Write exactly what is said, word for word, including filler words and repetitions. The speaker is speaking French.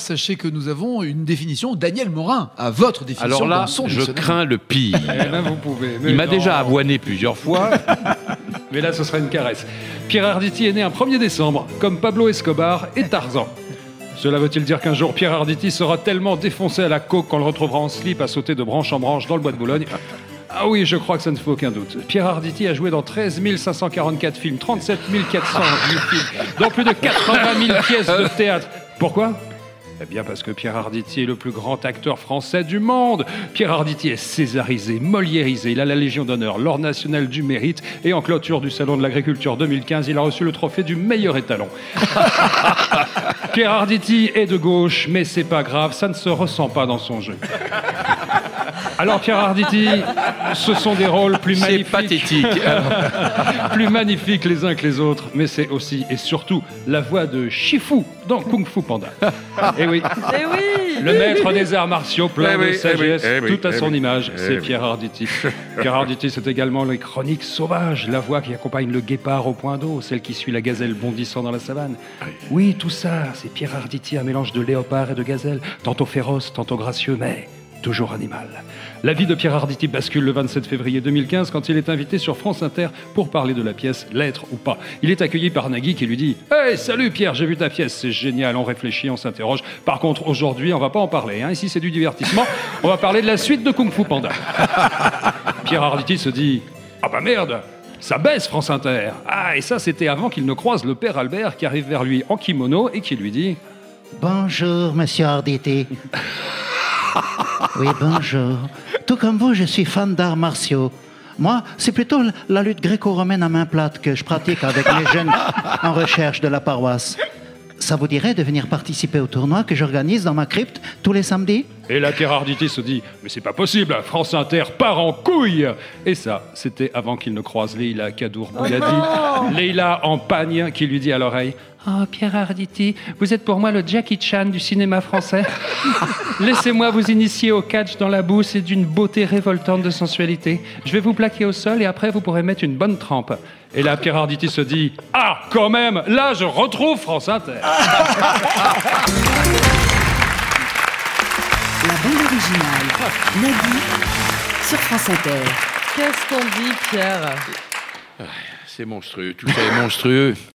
sachez que nous avons une définition. Daniel Morin a votre définition. Alors là, dans son je dictionnaire. crains le pire. Eh ben, vous pouvez. Mais Il m'a non. déjà avoiné plusieurs fois. Mais là, ce sera une caresse. Pierre Arditi est né un premier décembre, comme Pablo Escobar et Tarzan. Cela veut-il dire qu'un jour, Pierre Arditi sera tellement défoncé à la coke qu'on le retrouvera en slip à sauter de branche en branche dans le bois de Boulogne? Ah oui, je crois que ça ne fait aucun doute. Pierre Arditi a joué dans treize mille cinq cent quarante-quatre films, trente-sept mille quatre cents films, dans plus de quatre-vingt mille pièces de théâtre. Pourquoi ? Eh bien parce que Pierre Arditi est le plus grand acteur français du monde. Pierre Arditi est césarisé, moliérisé, il a la Légion d'honneur, l'Ordre national du mérite et en clôture du Salon de l'agriculture deux mille quinze, il a reçu le trophée du meilleur étalon. Pierre Arditi est de gauche, mais c'est pas grave, ça ne se ressent pas dans son jeu. Alors Pierre Arditi, ce sont des rôles plus C'est magnifiques. pathétique. plus magnifiques les uns que les autres, mais c'est aussi et surtout la voix de Shifu dans Kung Fu Panda. Et oui, Eh oui. le maître des arts martiaux, plein Eh de oui, eh sagesse, oui, eh oui, tout à eh son oui, image, eh c'est oui. Pierre Arditi. Pierre Arditi, c'est également les chroniques sauvages, la voix qui accompagne le guépard au point d'eau, celle qui suit la gazelle bondissant dans la savane. Oui, tout ça, c'est Pierre Arditi, un mélange de léopard et de gazelle, tantôt féroce, tantôt gracieux, mais toujours animal. La vie de Pierre Arditi bascule le vingt-sept février deux mille quinze quand il est invité sur France Inter pour parler de la pièce L'être ou pas. Il est accueilli par Nagui qui lui dit « Hey, salut Pierre, j'ai vu ta pièce, c'est génial, on réfléchit, on s'interroge. Par contre, aujourd'hui, on va pas en parler. Hein. Ici, c'est du divertissement. On va parler de la suite de Kung Fu Panda. » Pierre Arditi se dit « Ah bah merde, ça baisse France Inter. » Ah, et ça, c'était avant qu'il ne croise le père Albert qui arrive vers lui en kimono et qui lui dit « Bonjour, monsieur Arditi. » Oui, bonjour. Tout comme vous, je suis fan d'arts martiaux. Moi, c'est plutôt la lutte gréco-romaine à main plate que je pratique avec mes jeunes en recherche de la paroisse. Ça vous dirait de venir participer au tournoi que j'organise dans ma crypte tous les samedis ? Et là, Pierre Arditi se dit « Mais c'est pas possible, France Inter part en couille !» Et ça, c'était avant qu'il ne croise Leïla Kadour-Bouyadi. Leïla en pagne qui lui dit à l'oreille « Oh, Pierre Arditi, vous êtes pour moi le Jackie Chan du cinéma français. Laissez-moi vous initier au catch dans la boue, c'est d'une beauté révoltante de sensualité. Je vais vous plaquer au sol et après vous pourrez mettre une bonne trempe. » Et là, Pierre Arditi se dit « Ah, quand même, là je retrouve France Inter !» La bande originale, Nagui, sur France Inter. Qu'est-ce qu'on dit, Pierre? C'est monstrueux, tout ça est monstrueux.